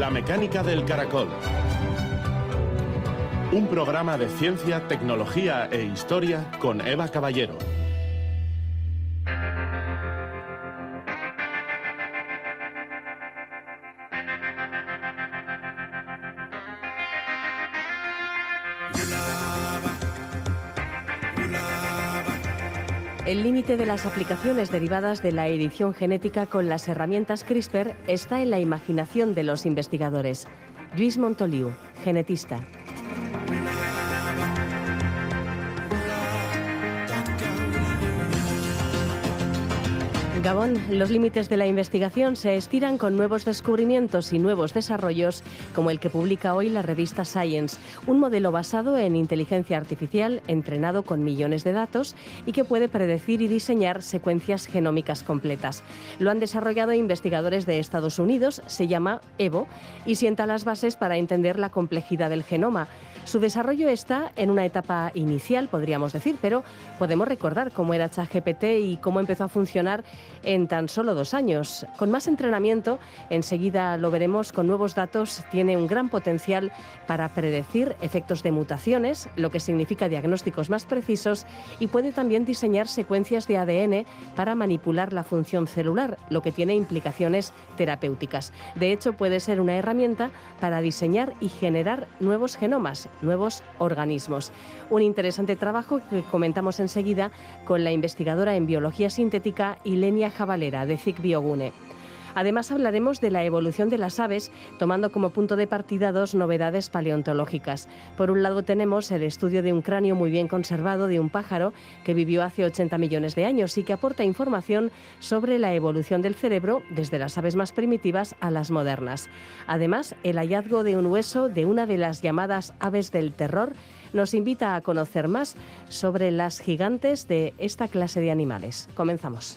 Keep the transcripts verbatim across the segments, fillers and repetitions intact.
La mecánica del caracol. Un programa de ciencia, tecnología e historia con Eva Caballero. El límite de las aplicaciones derivadas de la edición genética con las herramientas CRISPR está en la imaginación de los investigadores. Lluís Montoliu, genetista. Gabón, los límites de la investigación se estiran con nuevos descubrimientos y nuevos desarrollos, como el que publica hoy la revista Science, un modelo basado en inteligencia artificial entrenado con millones de datos y que puede predecir y diseñar secuencias genómicas completas. Lo han desarrollado investigadores de Estados Unidos, se llama EVO, y sienta las bases para entender la complejidad del genoma. Su desarrollo está en una etapa inicial, podríamos decir, pero podemos recordar cómo era ChatGPT y cómo empezó a funcionar en tan solo dos años. Con más entrenamiento, enseguida lo veremos, con nuevos datos, tiene un gran potencial para predecir efectos de mutaciones, lo que significa diagnósticos más precisos, y puede también diseñar secuencias de A D N para manipular la función celular, lo que tiene implicaciones terapéuticas. De hecho, puede ser una herramienta para diseñar y generar nuevos genomas, nuevos organismos. Un interesante trabajo que comentamos enseguida con la investigadora en biología sintética Ilenia Jabalera, de C I C Biogune. Además, hablaremos de la evolución de las aves, tomando como punto de partida dos novedades paleontológicas. Por un lado tenemos el estudio de un cráneo muy bien conservado de un pájaro que vivió hace ochenta millones de años y que aporta información sobre la evolución del cerebro desde las aves más primitivas a las modernas. Además, el hallazgo de un hueso de una de las llamadas aves del terror nos invita a conocer más sobre las gigantes de esta clase de animales. Comenzamos.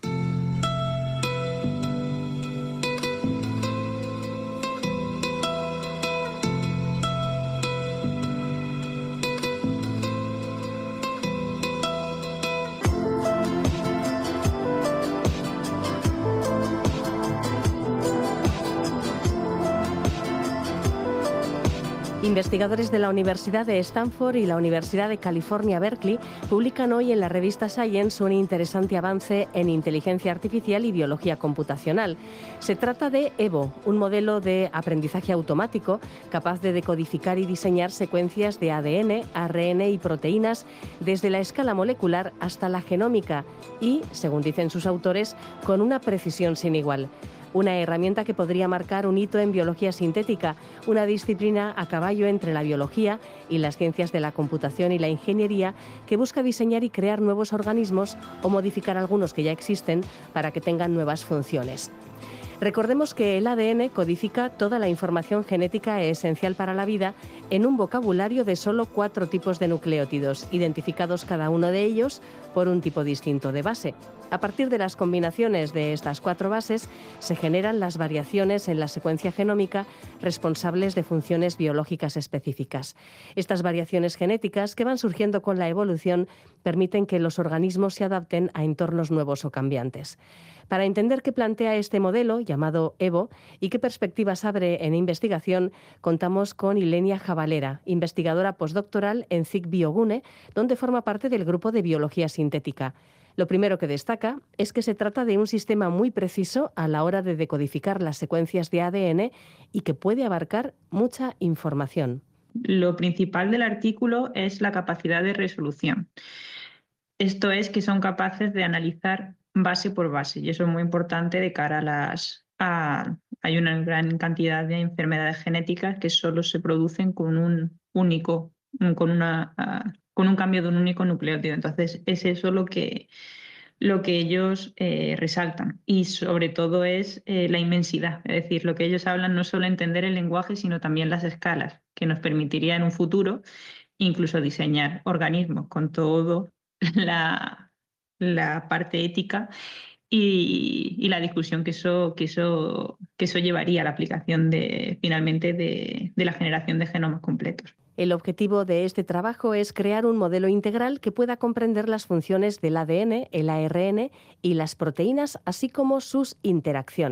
Investigadores de la Universidad de Stanford y la Universidad de California, Berkeley, publican hoy en la revista Science un interesante avance en inteligencia artificial y biología computacional. Se trata de EVO, un modelo de aprendizaje automático capaz de decodificar y diseñar secuencias de A D N, A R N y proteínas desde la escala molecular hasta la genómica y, según dicen sus autores, con una precisión sin igual. Una herramienta que podría marcar un hito en biología sintética, una disciplina a caballo entre la biología y las ciencias de la computación y la ingeniería, que busca diseñar y crear nuevos organismos o modificar algunos que ya existen para que tengan nuevas funciones. Recordemos que el A D N codifica toda la información genética esencial para la vida en un vocabulario de solo cuatro tipos de nucleótidos, identificados cada uno de ellos por un tipo distinto de base. A partir de las combinaciones de estas cuatro bases se generan las variaciones en la secuencia genómica responsables de funciones biológicas específicas. Estas variaciones genéticas, que van surgiendo con la evolución, permiten que los organismos se adapten a entornos nuevos o cambiantes. Para entender qué plantea este modelo, llamado EVO, y qué perspectivas abre en investigación, contamos con Ilenia Jabalera, investigadora postdoctoral en C I C Biogune, donde forma parte del grupo de biología sintética. Lo primero que destaca es que se trata de un sistema muy preciso a la hora de decodificar las secuencias de A D N y que puede abarcar mucha información. Lo principal del artículo es la capacidad de resolución. Esto es que son capaces de analizar base por base, y eso es muy importante de cara a las... A, hay una gran cantidad de enfermedades genéticas que solo se producen con un único, con una... Uh, con un cambio de un único nucleótido. Entonces, es eso lo que, lo que ellos eh, resaltan. Y sobre todo es eh, la inmensidad. Es decir, lo que ellos hablan no es solo entender el lenguaje, sino también las escalas, que nos permitiría en un futuro incluso diseñar organismos con toda la, la parte ética y, y la discusión que eso, que, eso, que eso llevaría a la aplicación de, finalmente de, de la generación de genomas completos. El objetivo de este trabajo es crear un modelo integral que pueda comprender las funciones del A D N, el A R N y las proteínas, así como sus interacciones.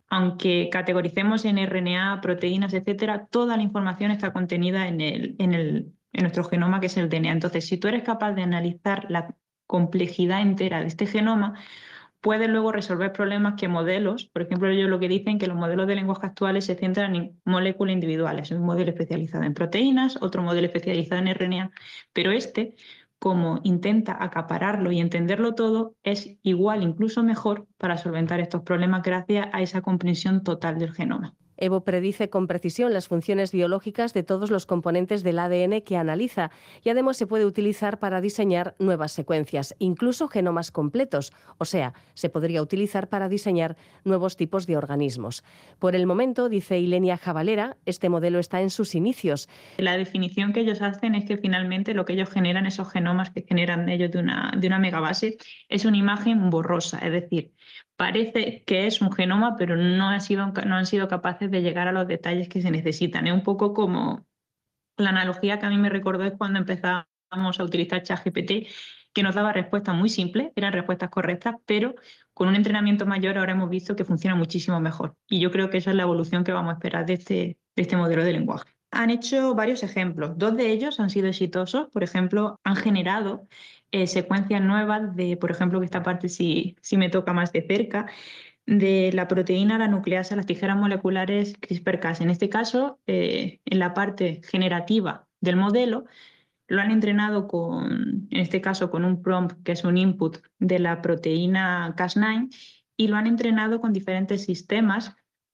aunque categoricemos en R N A, proteínas, etcétera, toda la información está contenida en, el, en, el, en nuestro genoma, que es el D N A. Entonces, si tú eres capaz de analizar la complejidad entera de este genoma, puedes luego resolver problemas que modelos, por ejemplo, ellos lo que dicen que los modelos de lenguaje actuales se centran en moléculas individuales, un modelo especializado en proteínas, otro modelo especializado en R N A, pero este, como intenta acapararlo y entenderlo todo, es igual, incluso mejor, para solventar estos problemas gracias a esa comprensión total del genoma. EVO predice con precisión las funciones biológicas de todos los componentes del A D N que analiza y además se puede utilizar para diseñar nuevas secuencias, incluso genomas completos, o sea, se podría utilizar para diseñar nuevos tipos de organismos. Por el momento, dice Ilenia Jabalera, este modelo está en sus inicios. La definición que ellos hacen es que finalmente lo que ellos generan, esos genomas que generan ellos de una, de una megabase, es una imagen borrosa, es decir, parece que es un genoma, pero no, ha sido, no han sido capaces de llegar a los detalles que se necesitan. Es un poco como la analogía que a mí me recordó es cuando empezamos a utilizar ChatGPT, que nos daba respuestas muy simples, eran respuestas correctas, pero con un entrenamiento mayor ahora hemos visto que funciona muchísimo mejor. Y yo creo que esa es la evolución que vamos a esperar de este, de este modelo de lenguaje. Han hecho varios ejemplos. Dos de ellos han sido exitosos. Por ejemplo, han generado eh, secuencias nuevas de, por ejemplo, que esta parte sí, sí me toca más de cerca, de la proteína, la nucleasa, las tijeras moleculares CRISPR-Cas. En este caso, eh, en la parte generativa del modelo, lo han entrenado con, en este caso, con un prompt, que es un input de la proteína Cas nueve, y lo han entrenado con diferentes sistemas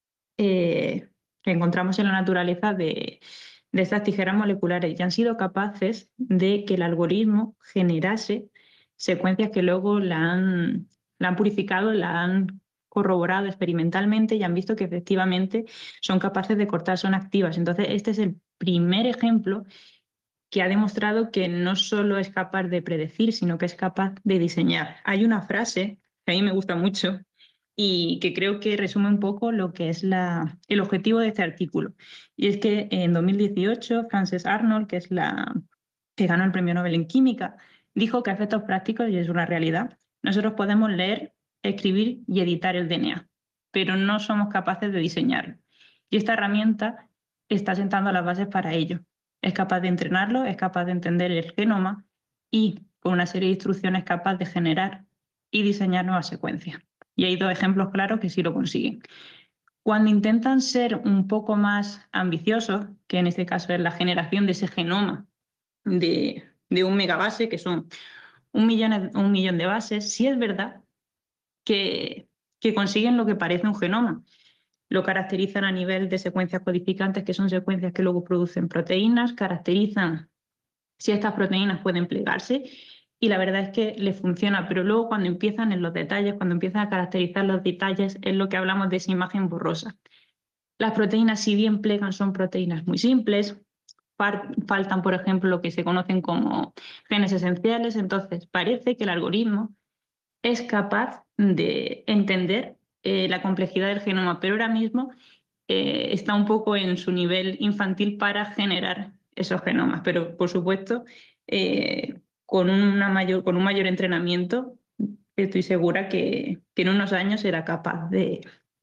eh, que encontramos en la naturaleza de, de estas tijeras moleculares, y han sido capaces de que el algoritmo generase secuencias que luego la han, la han purificado, la han corroborado experimentalmente y han visto que efectivamente son capaces de cortar, son activas. Entonces, este es el primer ejemplo que ha demostrado que no solo es capaz de predecir, sino que es capaz de diseñar. Hay una frase que a mí me gusta mucho y que creo que resume un poco lo que es la, el objetivo de este artículo. Y es que en dos mil dieciocho, Frances Arnold, que es la que ganó el Premio Nobel en Química, dijo que a efectos prácticos, y es una realidad, nosotros podemos leer, escribir y editar el D N A, pero no somos capaces de diseñarlo. Y esta herramienta está sentando las bases para ello. Es capaz de entrenarlo, es capaz de entender el genoma y, con una serie de instrucciones, es capaz de generar y diseñar nuevas secuencias. Y hay dos ejemplos claros que sí lo consiguen. Cuando intentan ser un poco más ambiciosos, que en este caso es la generación de ese genoma de, de un megabase, que son un millón, un millón de bases, sí es verdad que, que consiguen lo que parece un genoma. Lo caracterizan a nivel de secuencias codificantes, que son secuencias que luego producen proteínas, caracterizan si estas proteínas pueden plegarse, y la verdad es que les funciona, pero luego cuando empiezan en los detalles, cuando empiezan a caracterizar los detalles, es lo que hablamos de esa imagen borrosa. Las proteínas, si bien plegan, son proteínas muy simples, faltan, por ejemplo, lo que se conocen como genes esenciales, entonces parece que el algoritmo es capaz de entender eh, la complejidad del genoma, pero ahora mismo eh, está un poco en su nivel infantil para generar esos genomas, pero por supuesto eh, con, una mayor, con un mayor entrenamiento estoy segura que, que en unos años será capaz de,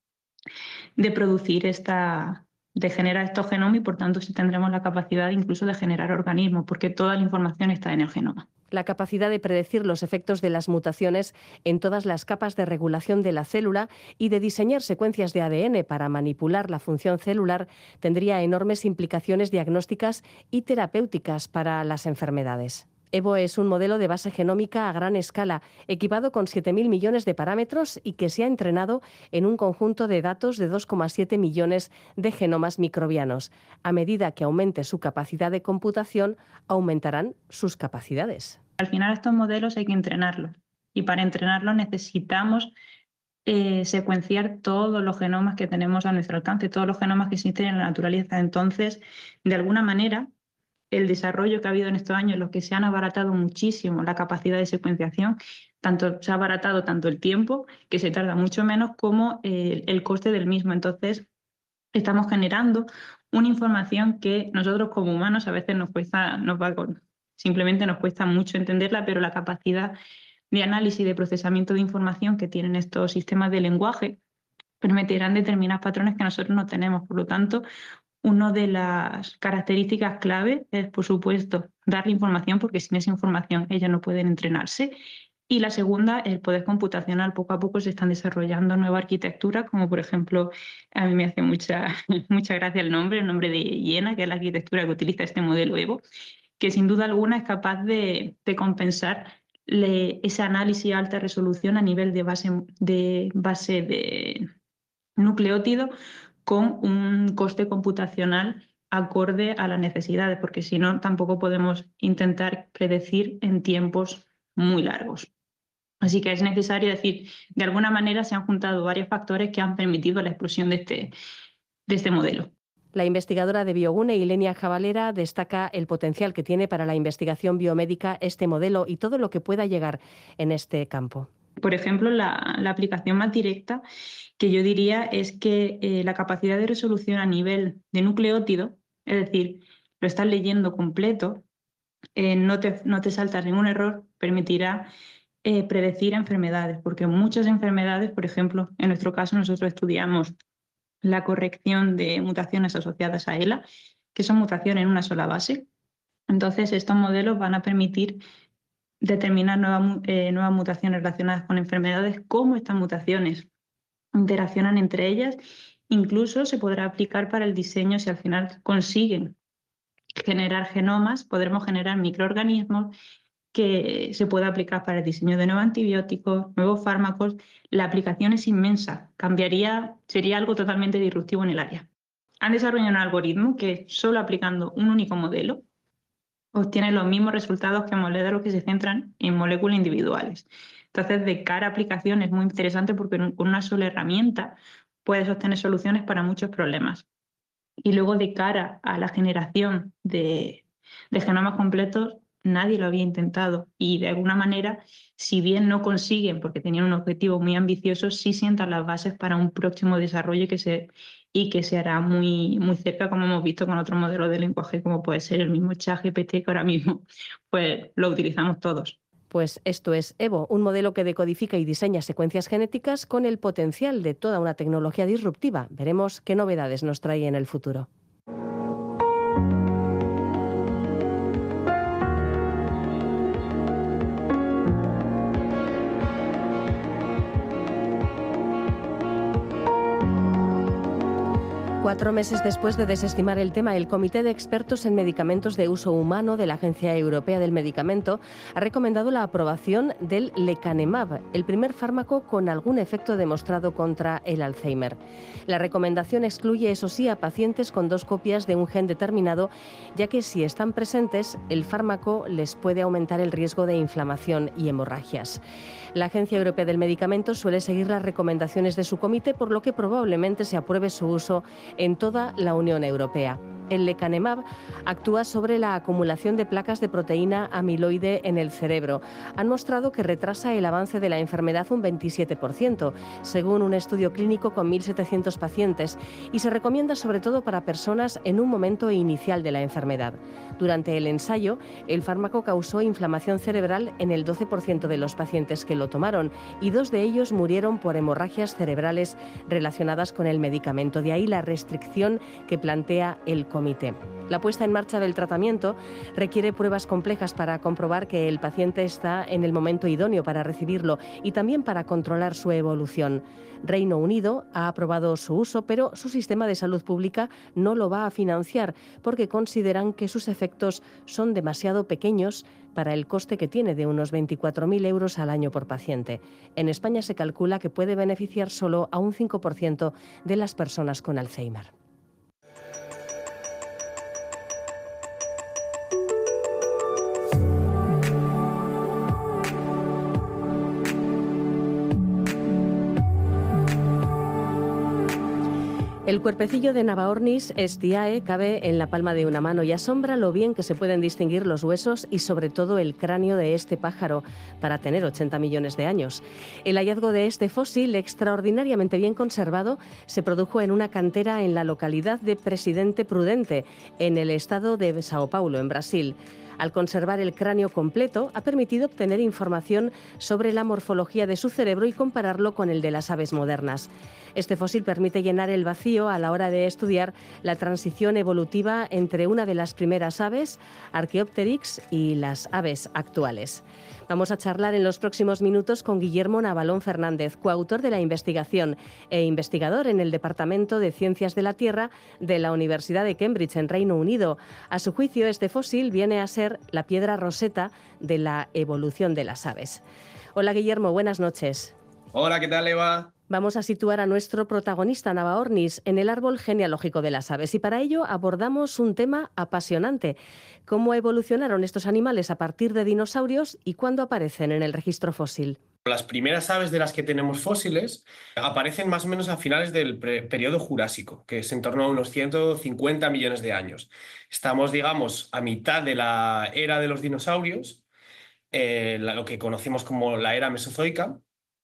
de producir esta, de generar estos genomas y por tanto sí tendremos la capacidad incluso de generar organismos, porque toda la información está en el genoma. La capacidad de predecir los efectos de las mutaciones en todas las capas de regulación de la célula y de diseñar secuencias de A D N para manipular la función celular tendría enormes implicaciones diagnósticas y terapéuticas para las enfermedades. EVO es un modelo de base genómica a gran escala, equipado con siete mil millones de parámetros y que se ha entrenado en un conjunto de datos de dos coma siete millones de genomas microbianos. A medida que aumente su capacidad de computación, aumentarán sus capacidades. Al final estos modelos hay que entrenarlos y para entrenarlos necesitamos eh, secuenciar todos los genomas que tenemos a nuestro alcance, todos los genomas que existen en la naturaleza. Entonces, de alguna manera, el desarrollo que ha habido en estos años, en los que se han abaratado muchísimo la capacidad de secuenciación, tanto se ha abaratado tanto el tiempo, que se tarda mucho menos, como el, el coste del mismo. Entonces, estamos generando una información que nosotros como humanos a veces nos cuesta, nos va con, simplemente nos cuesta mucho entenderla, pero la capacidad de análisis y de procesamiento de información que tienen estos sistemas de lenguaje permitirán determinar patrones que nosotros no tenemos. Por lo tanto, una de las características clave es, por supuesto, darle información, porque sin esa información ellos no pueden entrenarse. Y la segunda, el poder computacional. Poco a poco se están desarrollando nuevas arquitecturas, como por ejemplo, a mí me hace mucha, mucha gracia el nombre, el nombre de Jena, que es la arquitectura que utiliza este modelo Evo, que sin duda alguna es capaz de, de compensar le, ese análisis a alta resolución a nivel de base de, base de nucleótido con un coste computacional acorde a las necesidades, porque si no, tampoco podemos intentar predecir en tiempos muy largos. Así que es necesario decir, de alguna manera se han juntado varios factores que han permitido la explosión de este, de este modelo. La investigadora de Biogune, Ilenia Jabalera, destaca el potencial que tiene para la investigación biomédica este modelo y todo lo que pueda llegar en este campo. Por ejemplo, la, la aplicación más directa que yo diría es que eh, la capacidad de resolución a nivel de nucleótido, es decir, lo estás leyendo completo, eh, no, te, no te saltas ningún error, permitirá eh, predecir enfermedades, porque muchas enfermedades, por ejemplo, en nuestro caso nosotros estudiamos la corrección de mutaciones asociadas a ELA, que son mutaciones en una sola base. Entonces, estos modelos van a permitir determinar nuevas, eh, nuevas mutaciones relacionadas con enfermedades, cómo estas mutaciones interaccionan entre ellas. Incluso se podrá aplicar para el diseño, si al final consiguen generar genomas, podremos generar microorganismos que se puede aplicar para el diseño de nuevos antibióticos, nuevos fármacos. La aplicación es inmensa, cambiaría, sería algo totalmente disruptivo en el área. Han desarrollado un algoritmo que solo aplicando un único modelo obtiene los mismos resultados que modelos que se centran en moléculas individuales. Entonces, de cara a aplicación es muy interesante porque con una sola herramienta puedes obtener soluciones para muchos problemas. Y luego, de cara a la generación de, de genomas completos, nadie lo había intentado y de alguna manera, si bien no consiguen, porque tenían un objetivo muy ambicioso, sí sientan las bases para un próximo desarrollo que se, y que se hará muy, muy cerca, como hemos visto con otros modelos de lenguaje, como puede ser el mismo ChatGPT, que ahora mismo pues, lo utilizamos todos. Pues esto es Evo, un modelo que decodifica y diseña secuencias genéticas con el potencial de toda una tecnología disruptiva. Veremos qué novedades nos trae en el futuro. Cuatro meses después de desestimar el tema, el Comité de Expertos en Medicamentos de Uso Humano de la Agencia Europea del Medicamento ha recomendado la aprobación del lecanemab, el primer fármaco con algún efecto demostrado contra el Alzheimer. La recomendación excluye, eso sí, a pacientes con dos copias de un gen determinado, ya que si están presentes, el fármaco les puede aumentar el riesgo de inflamación y hemorragias. La Agencia Europea del Medicamento suele seguir las recomendaciones de su comité, por lo que probablemente se apruebe su uso en toda la Unión Europea. El lecanemab actúa sobre la acumulación de placas de proteína amiloide en el cerebro. Han mostrado que retrasa el avance de la enfermedad un veintisiete por ciento, según un estudio clínico con mil setecientos pacientes, y se recomienda sobre todo para personas en un momento inicial de la enfermedad. Durante el ensayo, el fármaco causó inflamación cerebral en el doce por ciento de los pacientes que lo tomaron y dos de ellos murieron por hemorragias cerebrales relacionadas con el medicamento. De ahí la restricción que plantea el comité. La puesta en marcha del tratamiento requiere pruebas complejas para comprobar que el paciente está en el momento idóneo para recibirlo y también para controlar su evolución. Reino Unido ha aprobado su uso, pero su sistema de salud pública no lo va a financiar porque consideran que sus efectos son demasiado pequeños para el coste que tiene de unos veinticuatro mil euros al año por paciente. En España se calcula que puede beneficiar solo a un cinco por ciento de las personas con Alzheimer. El cuerpecillo de Navaornis estiae cabe en la palma de una mano y asombra lo bien que se pueden distinguir los huesos y sobre todo el cráneo de este pájaro para tener ochenta millones de años. El hallazgo de este fósil, extraordinariamente bien conservado, se produjo en una cantera en la localidad de Presidente Prudente, en el estado de Sao Paulo, en Brasil. Al conservar el cráneo completo, ha permitido obtener información sobre la morfología de su cerebro y compararlo con el de las aves modernas. Este fósil permite llenar el vacío a la hora de estudiar la transición evolutiva entre una de las primeras aves, Archaeopteryx, y las aves actuales. Vamos a charlar en los próximos minutos con Guillermo Navalón Fernández, coautor de la investigación e investigador en el Departamento de Ciencias de la Tierra de la Universidad de Cambridge, en Reino Unido. A su juicio, este fósil viene a ser la piedra roseta de la evolución de las aves. Hola Guillermo, buenas noches. Hola, ¿qué tal, Eva? Vamos a situar a nuestro protagonista, Navaornis, en el árbol genealógico de las aves, y para ello abordamos un tema apasionante: cómo evolucionaron estos animales a partir de dinosaurios y cuándo aparecen en el registro fósil. Las primeras aves de las que tenemos fósiles aparecen más o menos a finales del periodo Jurásico, que es en torno a unos ciento cincuenta millones de años. Estamos, digamos, a mitad de la era de los dinosaurios, eh, lo que conocemos como la era mesozoica.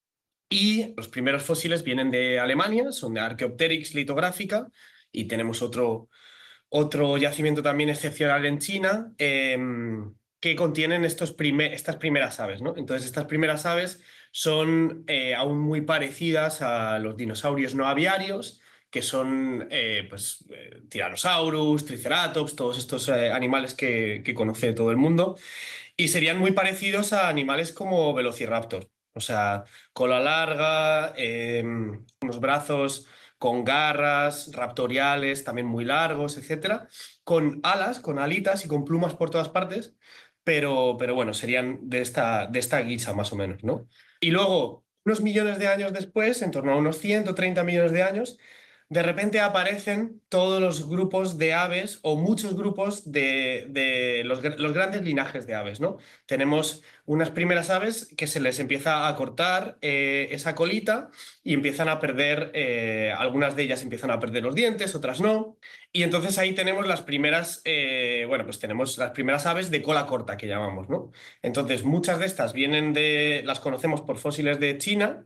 Y los primeros fósiles vienen de Alemania, son de Archaeopteryx litográfica, y tenemos otro, otro yacimiento también excepcional en China, eh, que contienen estos primer, estas primeras aves, ¿no? Entonces, estas primeras aves son eh, aún muy parecidas a los dinosaurios no aviarios, que son eh, pues, eh, Tyrannosaurus, Triceratops, todos estos eh, animales que, que conoce todo el mundo, y serían muy parecidos a animales como Velociraptor. O sea, cola larga, eh, unos brazos con garras raptoriales también muy largos, etcétera, con alas, con alitas y con plumas por todas partes, pero, pero bueno, serían de esta, de esta guisa más o menos, ¿no? Y luego, unos millones de años después, en torno a unos ciento treinta millones de años, de repente aparecen todos los grupos de aves o muchos grupos de, de los, los grandes linajes de aves, ¿no? Tenemos unas primeras aves que se les empieza a cortar eh, esa colita y empiezan a perder, eh, algunas de ellas empiezan a perder los dientes, otras no. Y entonces ahí tenemos las primeras, eh, bueno, pues tenemos las primeras aves de cola corta que llamamos, ¿no? Entonces muchas de estas vienen de, las conocemos por fósiles de China.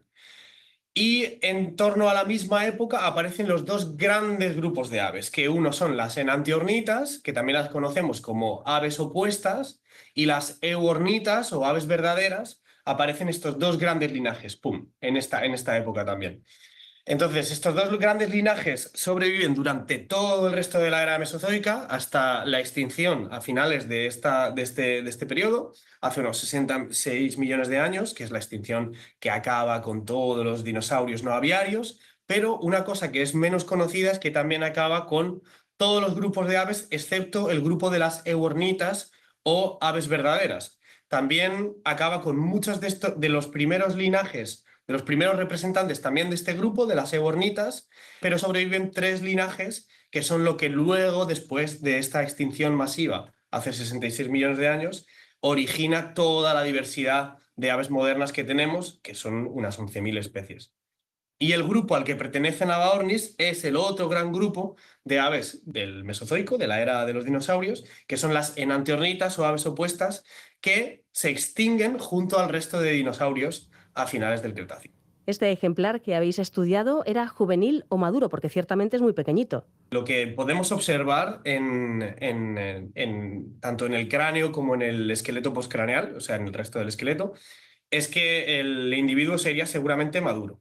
Y en torno a la misma época aparecen los dos grandes grupos de aves, que uno son las enantiornitas, que también las conocemos como aves opuestas, y las euornitas o aves verdaderas. Aparecen estos dos grandes linajes, pum, en esta, en esta época también. Entonces, estos dos grandes linajes sobreviven durante todo el resto de la era mesozoica hasta la extinción a finales de, esta, de, este, de este periodo, hace unos sesenta y seis millones de años, que es la extinción que acaba con todos los dinosaurios no aviarios, pero una cosa que es menos conocida es que también acaba con todos los grupos de aves, excepto el grupo de las euornitas o aves verdaderas. También acaba con muchos de, estos, de los primeros linajes, de los primeros representantes también de este grupo, de las euornitas, pero sobreviven tres linajes que son lo que luego, después de esta extinción masiva, hace sesenta y seis millones de años, origina toda la diversidad de aves modernas que tenemos, que son unas once mil especies. Y el grupo al que pertenece Navaornis es el otro gran grupo de aves del Mesozoico, de la era de los dinosaurios, que son las enantiornitas o aves opuestas, que se extinguen junto al resto de dinosaurios a finales del Cretácico. Este ejemplar que habéis estudiado era juvenil o maduro, porque ciertamente es muy pequeñito. Lo que podemos observar en, en, en, en, tanto en el cráneo como en el esqueleto postcraneal, o sea, en el resto del esqueleto, es que el individuo sería seguramente maduro.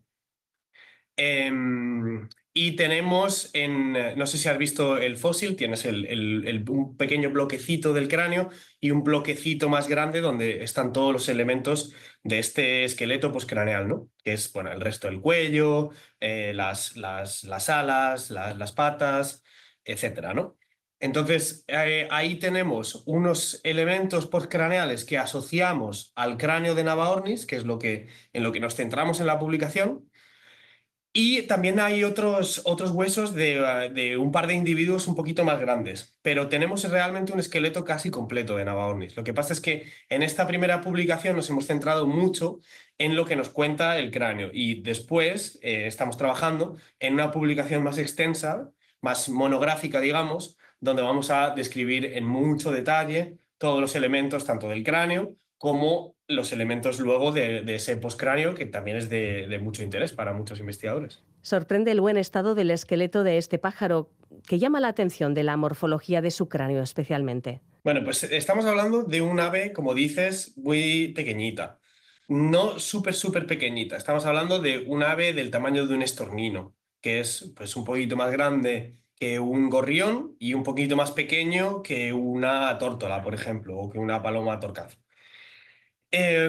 Eh, y tenemos, en, no sé si has visto el fósil, tienes el, el, el, un pequeño bloquecito del cráneo y un bloquecito más grande donde están todos los elementos de este esqueleto postcraneal, ¿no? Que es, bueno, el resto del cuello, eh, las, las, las alas, las, las patas, etcétera, ¿no? Entonces, eh, ahí tenemos unos elementos postcraneales que asociamos al cráneo de Navaornis, que es lo que, en lo que nos centramos en la publicación. Y también hay otros, otros huesos de, de un par de individuos un poquito más grandes, pero tenemos realmente un esqueleto casi completo de Navaornis. Lo que pasa es que en esta primera publicación nos hemos centrado mucho en lo que nos cuenta el cráneo y después eh, estamos trabajando en una publicación más extensa, más monográfica, digamos, donde vamos a describir en mucho detalle todos los elementos tanto del cráneo como los elementos luego de, de ese postcráneo, que también es de, de mucho interés para muchos investigadores. Sorprende el buen estado del esqueleto de este pájaro, que llama la atención de la morfología de su cráneo especialmente. Bueno, pues estamos hablando de un ave, como dices, muy pequeñita. No súper, súper pequeñita. Estamos hablando de un ave del tamaño de un estornino, que es pues, un poquito más grande que un gorrión y un poquito más pequeño que una tórtola, por ejemplo, o que una paloma torcaz. Eh,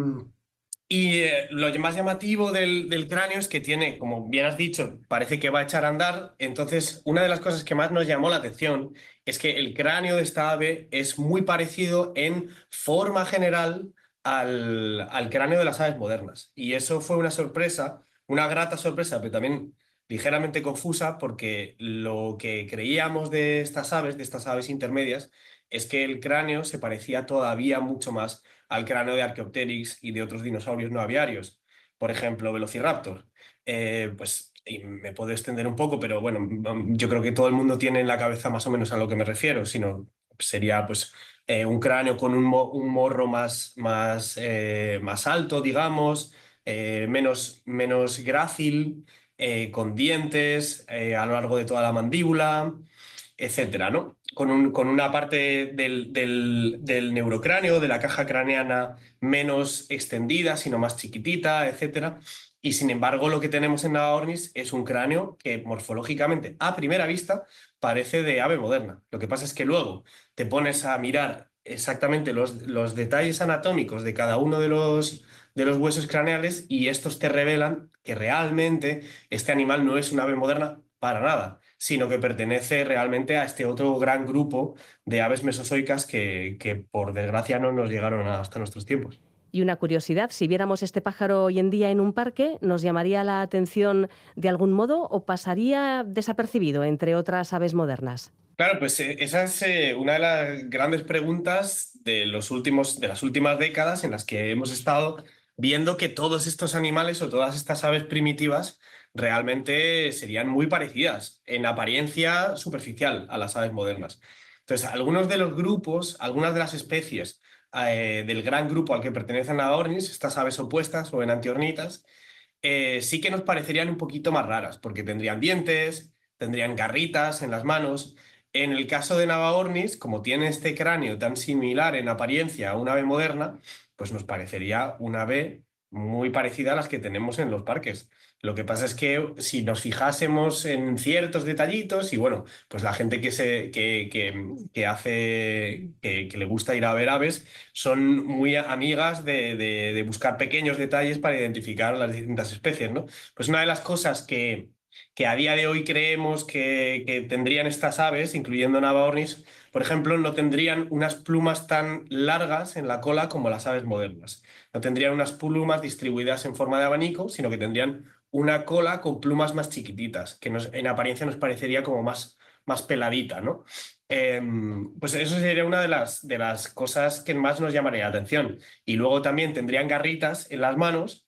y eh, lo más llamativo del, del cráneo es que tiene, como bien has dicho, parece que va a echar a andar. Entonces, una de las cosas que más nos llamó la atención es que el cráneo de esta ave es muy parecido en forma general al, al cráneo de las aves modernas. Y eso fue una sorpresa, una grata sorpresa, pero también ligeramente confusa, porque lo que creíamos de estas aves, de estas aves intermedias, es que el cráneo se parecía todavía mucho más al cráneo de Archaeopteryx y de otros dinosaurios no aviarios, por ejemplo, Velociraptor. Eh, pues y me puedo extender un poco, pero bueno, yo creo que todo el mundo tiene en la cabeza más o menos a lo que me refiero, sino sería pues eh, un cráneo con un, mo un morro más, más, eh, más alto, digamos, eh, menos, menos grácil, eh, con dientes eh, a lo largo de toda la mandíbula, etcétera, ¿no? Con, un, con una parte del, del, del neurocráneo, de la caja craneana, menos extendida, sino más chiquitita, etcétera. Y sin embargo, lo que tenemos en Navaornis es un cráneo que morfológicamente, a primera vista, parece de ave moderna. Lo que pasa es que luego te pones a mirar exactamente los, los detalles anatómicos de cada uno de los, de los huesos craneales y estos te revelan que realmente este animal no es una ave moderna para nada, sino que pertenece realmente a este otro gran grupo de aves mesozoicas que, que por desgracia no nos llegaron hasta nuestros tiempos. Y una curiosidad, si viéramos este pájaro hoy en día en un parque, ¿nos llamaría la atención de algún modo o pasaría desapercibido entre otras aves modernas? Claro, pues eh, esa es eh, una de las grandes preguntas de, los últimos, de las últimas décadas en las que hemos estado viendo que todos estos animales o todas estas aves primitivas realmente serían muy parecidas en apariencia superficial a las aves modernas. Entonces, algunos de los grupos, algunas de las especies eh, del gran grupo al que pertenecen a Navaornis, estas aves opuestas o enantiornitas, eh, sí que nos parecerían un poquito más raras, porque tendrían dientes, tendrían garritas en las manos. En el caso de Navaornis, como tiene este cráneo tan similar en apariencia a una ave moderna, pues nos parecería una ave muy parecida a las que tenemos en los parques. Lo que pasa es que si nos fijásemos en ciertos detallitos y bueno, pues la gente que, se, que, que, que hace, que, que le gusta ir a ver aves, son muy amigas de, de, de buscar pequeños detalles para identificar las distintas especies, ¿no? Pues una de las cosas que, que a día de hoy creemos que, que tendrían estas aves, incluyendo Navaornis, por ejemplo, no tendrían unas plumas tan largas en la cola como las aves modernas. No tendrían unas plumas distribuidas en forma de abanico, sino que tendrían una cola con plumas más chiquititas, que nos, en apariencia nos parecería como más, más peladita, ¿no? Eh, pues eso sería una de las, de las cosas que más nos llamaría la atención. Y luego también tendrían garritas en las manos,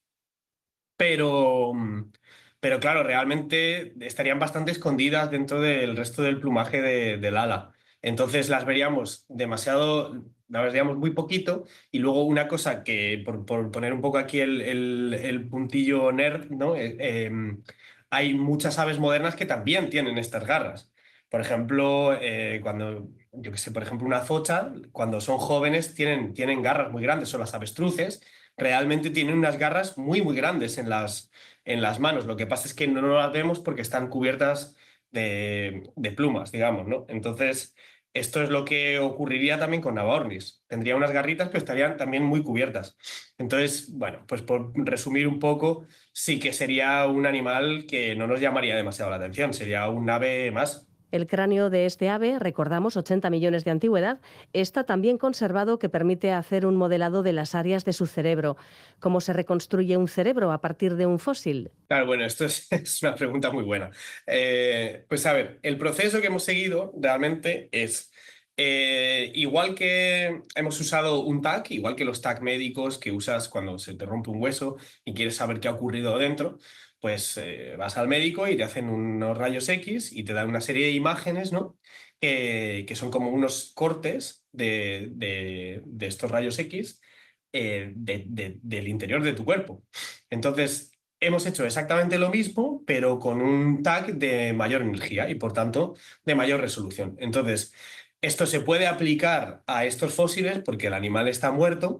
pero, pero claro, realmente estarían bastante escondidas dentro del resto del plumaje de, del ala. Entonces las veríamos demasiado, las veríamos muy poquito. Y luego una cosa que, por, por poner un poco aquí el, el, el puntillo nerd, ¿no? Eh, eh, hay muchas aves modernas que también tienen estas garras. Por ejemplo, eh, cuando, yo que sé, por ejemplo, una focha, cuando son jóvenes tienen, tienen garras muy grandes, son las avestruces, realmente tienen unas garras muy, muy grandes en las, en las manos. Lo que pasa es que no las vemos porque están cubiertas de, de plumas, digamos, ¿no? Entonces, esto es lo que ocurriría también con Navaornis. Tendría unas garritas, pero estarían también muy cubiertas. Entonces, bueno, pues por resumir un poco, sí que sería un animal que no nos llamaría demasiado la atención, sería un ave más. El cráneo de este ave, recordamos, ochenta millones de antigüedad, está tan bien conservado que permite hacer un modelado de las áreas de su cerebro. ¿Cómo se reconstruye un cerebro a partir de un fósil? Claro, bueno, esto es, es una pregunta muy buena. Eh, pues a ver, el proceso que hemos seguido realmente es, eh, igual que hemos usado un T A C, igual que los T A C médicos que usas cuando se te rompe un hueso y quieres saber qué ha ocurrido dentro, pues eh, vas al médico y te hacen unos rayos X y te dan una serie de imágenes, ¿no? Eh, que son como unos cortes de, de, de estos rayos X eh, de, de, del interior de tu cuerpo. Entonces, hemos hecho exactamente lo mismo, pero con un tag de mayor energía y, por tanto, de mayor resolución. Entonces, esto se puede aplicar a estos fósiles porque el animal está muerto.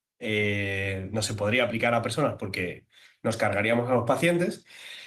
Eh, no se podría aplicar a personas porque nos cargaríamos a los pacientes.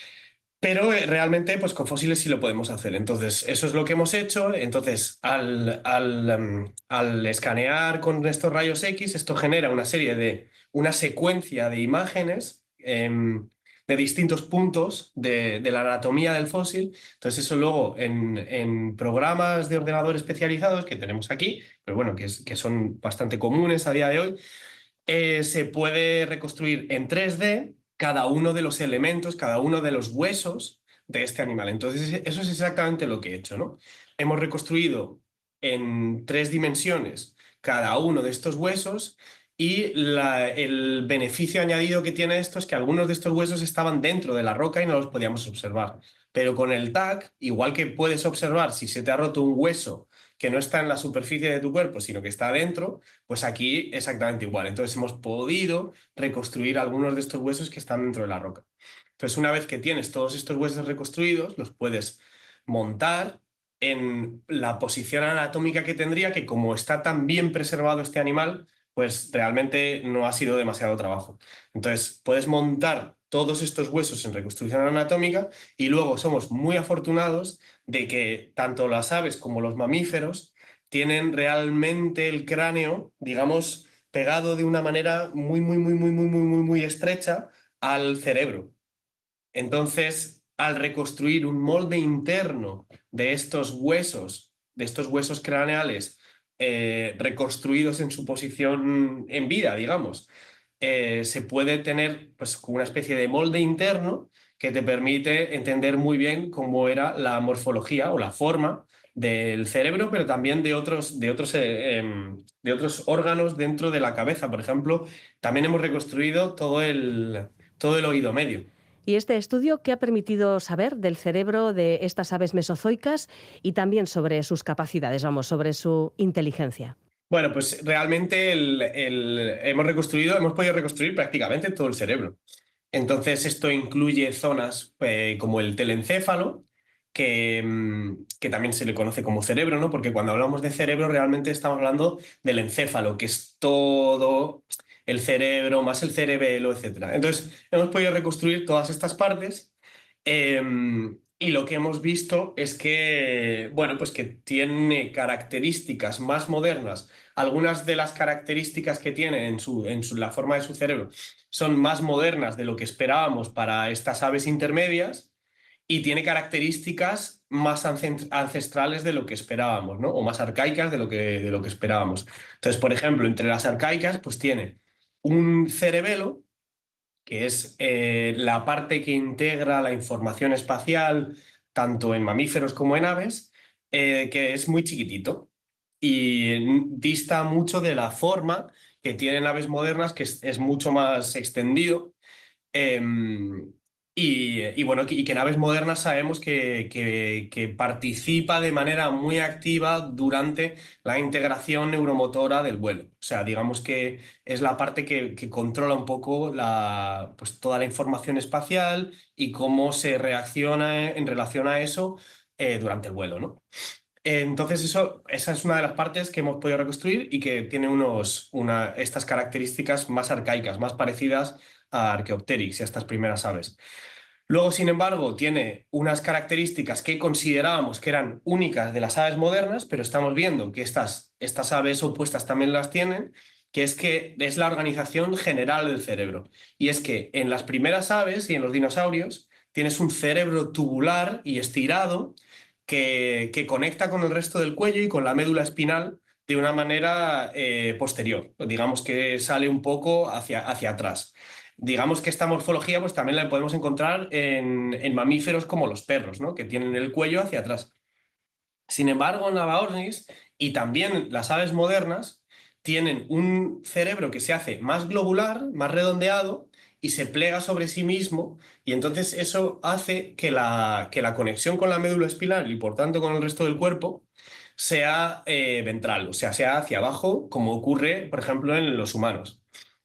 Pero eh, realmente, pues con fósiles sí lo podemos hacer. Entonces, eso es lo que hemos hecho. Entonces, al, al, um, al escanear con estos rayos X, esto genera una serie de, una secuencia de imágenes eh, de distintos puntos de, de la anatomía del fósil. Entonces, eso luego en, en programas de ordenador especializados que tenemos aquí, pero bueno, que, es, que son bastante comunes a día de hoy, eh, se puede reconstruir en tres D cada uno de los elementos, cada uno de los huesos de este animal. Entonces, eso es exactamente lo que he hecho, ¿no? Hemos reconstruido en tres dimensiones cada uno de estos huesos y la, el beneficio añadido que tiene esto es que algunos de estos huesos estaban dentro de la roca y no los podíamos observar. Pero con el tag, igual que puedes observar si se te ha roto un hueso que no está en la superficie de tu cuerpo, sino que está dentro, pues aquí exactamente igual. Entonces hemos podido reconstruir algunos de estos huesos que están dentro de la roca. Entonces, una vez que tienes todos estos huesos reconstruidos, los puedes montar en la posición anatómica que tendría, que como está tan bien preservado este animal, pues realmente no ha sido demasiado trabajo. Entonces, puedes montar todos estos huesos en reconstrucción anatómica y luego somos muy afortunados de que tanto las aves como los mamíferos tienen realmente el cráneo, digamos, pegado de una manera muy, muy, muy, muy, muy, muy, muy, muy estrecha al cerebro. Entonces, al reconstruir un molde interno de estos huesos, de estos huesos craneales, eh, reconstruidos en su posición en vida, digamos, eh, se puede tener pues, una especie de molde interno que te permite entender muy bien cómo era la morfología o la forma del cerebro, pero también de otros, de otros, eh, eh, de otros órganos dentro de la cabeza. Por ejemplo, también hemos reconstruido todo el, todo el oído medio. ¿Y este estudio qué ha permitido saber del cerebro de estas aves mesozoicas y también sobre sus capacidades, vamos, sobre su inteligencia? Bueno, pues realmente el, el, hemos reconstruido, hemos podido reconstruir prácticamente todo el cerebro. Entonces, esto incluye zonas eh, como el telencéfalo, que, que también se le conoce como cerebro, ¿no? Porque cuando hablamos de cerebro realmente estamos hablando del encéfalo, que es todo el cerebro, más el cerebelo, etcétera. Entonces, hemos podido reconstruir todas estas partes eh, y lo que hemos visto es que, bueno, pues que tiene características más modernas. Algunas de las características que tiene en, su, en su, la forma de su cerebro son más modernas de lo que esperábamos para estas aves intermedias y tiene características más ancestrales de lo que esperábamos, ¿no? O más arcaicas de lo que, de lo que esperábamos. Entonces, por ejemplo, entre las arcaicas, pues tiene un cerebelo, que es eh, la parte que integra la información espacial, tanto en mamíferos como en aves, eh, que es muy chiquitito y dista mucho de la forma que tienen aves modernas, que es, es mucho más extendido. Eh, y, y bueno, y que en aves modernas sabemos que, que, que participa de manera muy activa durante la integración neuromotora del vuelo. O sea, digamos que es la parte que, que controla un poco la, pues, toda la información espacial y cómo se reacciona en relación a eso eh, durante el vuelo, ¿no? Entonces, eso, esa es una de las partes que hemos podido reconstruir y que tiene unos, una, estas características más arcaicas, más parecidas a Archaeopteryx y a estas primeras aves. Luego, sin embargo, tiene unas características que considerábamos que eran únicas de las aves modernas, pero estamos viendo que estas, estas aves opuestas también las tienen, que es que es la organización general del cerebro. Y es que en las primeras aves y en los dinosaurios tienes un cerebro tubular y estirado que, que conecta con el resto del cuello y con la médula espinal de una manera eh, posterior. Digamos que sale un poco hacia, hacia atrás. Digamos que esta morfología pues, también la podemos encontrar en, en mamíferos como los perros, ¿no? Que tienen el cuello hacia atrás. Sin embargo, Navaornis y también las aves modernas tienen un cerebro que se hace más globular, más redondeado y se plega sobre sí mismo, y entonces eso hace que la, que la conexión con la médula espinal y por tanto con el resto del cuerpo sea eh, ventral, o sea, sea hacia abajo, como ocurre, por ejemplo, en los humanos.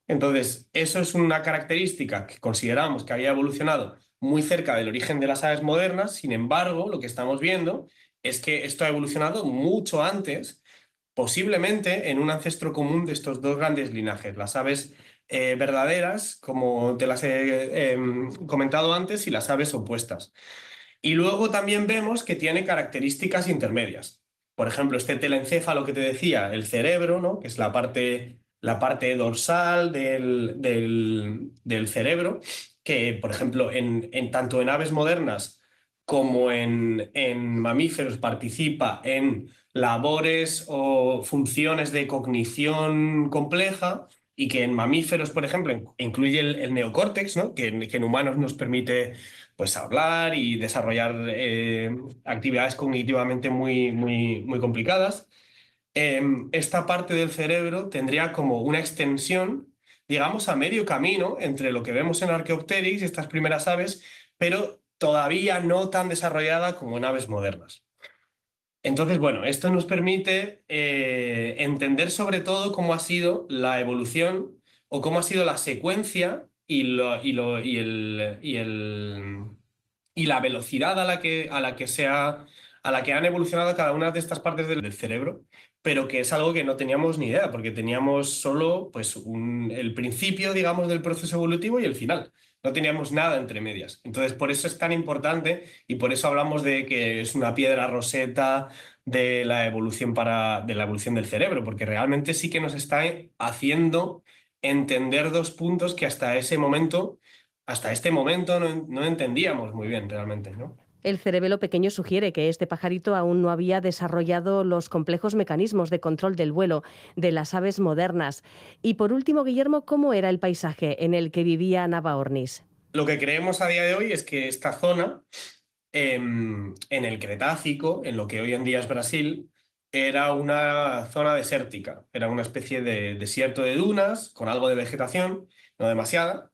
Entonces, eso es una característica que consideramos que había evolucionado muy cerca del origen de las aves modernas. Sin embargo, lo que estamos viendo es que esto ha evolucionado mucho antes, posiblemente en un ancestro común de estos dos grandes linajes, las aves eh, verdaderas, como te las he eh, comentado antes, y las aves opuestas. Y luego también vemos que tiene características intermedias. Por ejemplo, este telencéfalo que te decía, el cerebro, ¿no? Que es la parte, la parte dorsal del, del, del cerebro, que, por ejemplo, en, en, tanto en aves modernas como en, en mamíferos participa en labores o funciones de cognición compleja, y que en mamíferos, por ejemplo, incluye el, el neocórtex, ¿no? que, que en humanos nos permite pues, hablar y desarrollar eh, actividades cognitivamente muy, muy, muy complicadas. Eh, esta parte del cerebro tendría como una extensión, digamos, a medio camino entre lo que vemos en Archaeopteryx, estas primeras aves, pero todavía no tan desarrollada como en aves modernas. Entonces, bueno, esto nos permite eh, entender sobre todo cómo ha sido la evolución o cómo ha sido la secuencia y, lo, y, lo, y, el, y, el, y la velocidad a la, que, a, la que se ha, a la que han evolucionado cada una de estas partes del, del cerebro, pero que es algo que no teníamos ni idea, porque teníamos solo pues, un, el principio, digamos, del proceso evolutivo y el final. No teníamos nada entre medias. Entonces, por eso es tan importante y por eso hablamos de que es una piedra roseta de la evolución, para, de la evolución del cerebro, porque realmente sí que nos está haciendo entender dos puntos que hasta ese momento, hasta este momento no, no entendíamos muy bien realmente, ¿no? El cerebelo pequeño sugiere que este pajarito aún no había desarrollado los complejos mecanismos de control del vuelo de las aves modernas. Y por último, Guillermo, ¿cómo era el paisaje en el que vivía Navaornis? Lo que creemos a día de hoy es que esta zona, eh, en el Cretácico, en lo que hoy en día es Brasil, era una zona desértica, era una especie de desierto de dunas con algo de vegetación, no demasiada.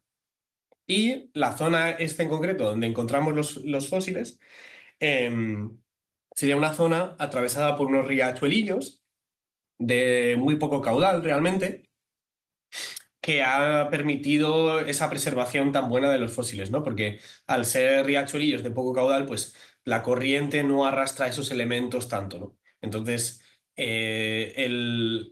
Y la zona esta en concreto, donde encontramos los, los fósiles, eh, sería una zona atravesada por unos riachuelillos de muy poco caudal realmente, que ha permitido esa preservación tan buena de los fósiles, ¿no? Porque al ser riachuelillos de poco caudal, pues la corriente no arrastra esos elementos tanto, ¿no? Entonces, eh, el...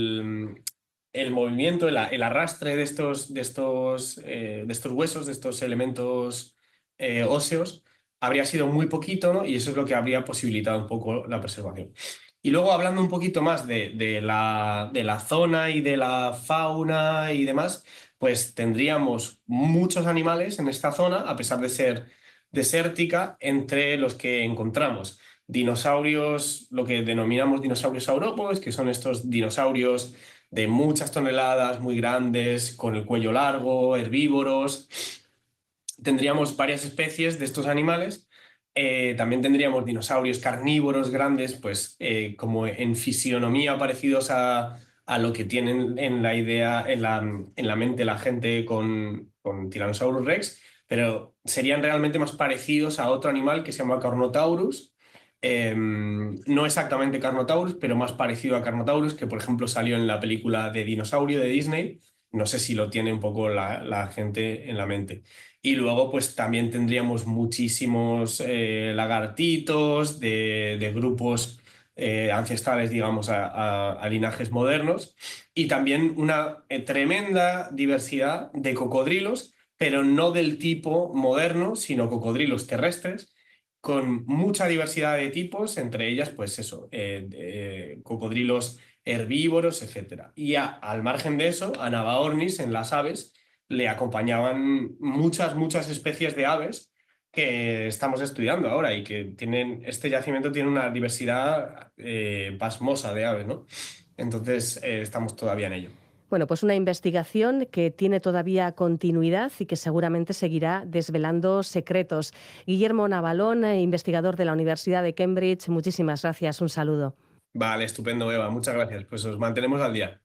el el movimiento, el, el arrastre de estos, de, estos, eh, de estos huesos, de estos elementos eh, óseos, habría sido muy poquito, ¿no? Y eso es lo que habría posibilitado un poco la preservación. Y luego, hablando un poquito más de, de, la, de la zona y de la fauna y demás, pues tendríamos muchos animales en esta zona, a pesar de ser desértica, entre los que encontramos dinosaurios, lo que denominamos dinosaurios saurópodos, que son estos dinosaurios de muchas toneladas, muy grandes, con el cuello largo, herbívoros. Tendríamos varias especies de estos animales. Eh, también tendríamos dinosaurios carnívoros grandes, pues eh, como en fisionomía parecidos a, a lo que tienen en la idea, en la, en la mente la gente con, con Tyrannosaurus Rex, pero serían realmente más parecidos a otro animal que se llama Carnotaurus. Eh, no exactamente Carnotaurus, pero más parecido a Carnotaurus, que por ejemplo salió en la película de Dinosaurio de Disney. No sé si lo tiene un poco la, la gente en la mente. Y luego pues también tendríamos muchísimos eh, lagartitos de, de grupos eh, ancestrales, digamos, a, a, a linajes modernos. Y también una eh, tremenda diversidad de cocodrilos, pero no del tipo moderno, sino cocodrilos terrestres, con mucha diversidad de tipos, entre ellas, pues eso, eh, eh, cocodrilos herbívoros, etcétera. Y a, al margen de eso, a Navaornis, en las aves, le acompañaban muchas, muchas especies de aves que estamos estudiando ahora y que tienen, este yacimiento tiene una diversidad eh, pasmosa de aves, ¿no? Entonces, eh, estamos todavía en ello. Bueno, pues una investigación que tiene todavía continuidad y que seguramente seguirá desvelando secretos. Guillermo Navalón, investigador de la Universidad de Cambridge, muchísimas gracias. Un saludo. Vale, estupendo, Eva. Muchas gracias. Pues os mantenemos al día.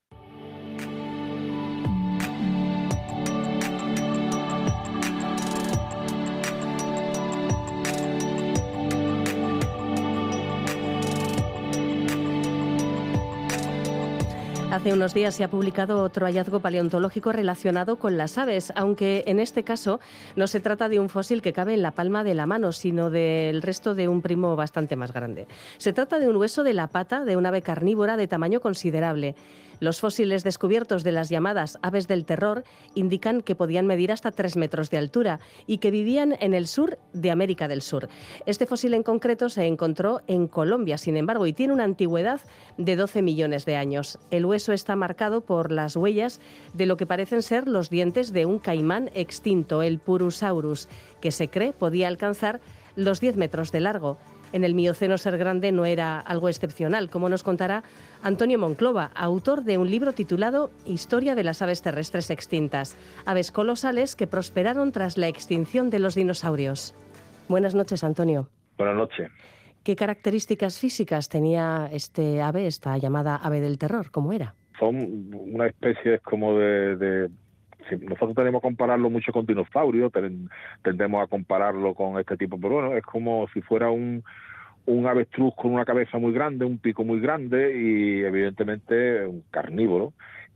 Hace unos días se ha publicado otro hallazgo paleontológico relacionado con las aves, aunque en este caso no se trata de un fósil que cabe en la palma de la mano, sino del resto de un primo bastante más grande. Se trata de un hueso de la pata de un ave carnívora de tamaño considerable. Los fósiles descubiertos de las llamadas aves del terror indican que podían medir hasta tres metros de altura y que vivían en el sur de América del Sur. Este fósil en concreto se encontró en Colombia, sin embargo, y tiene una antigüedad de doce millones de años. El hueso está marcado por las huellas de lo que parecen ser los dientes de un caimán extinto, el Purusaurus, que se cree podía alcanzar los diez metros de largo. En el Mioceno ser grande no era algo excepcional, como nos contará Antonio Monclova, autor de un libro titulado Historia de las aves terrestres extintas, aves colosales que prosperaron tras la extinción de los dinosaurios. Buenas noches, Antonio. Buenas noches. ¿Qué características físicas tenía este ave, esta llamada ave del terror? ¿Cómo era? Son una especie como de... de... Nosotros tenemos que compararlo mucho con dinosaurios, tendemos a compararlo con este tipo, pero bueno, es como si fuera un, un avestruz con una cabeza muy grande, un pico muy grande y evidentemente un carnívoro,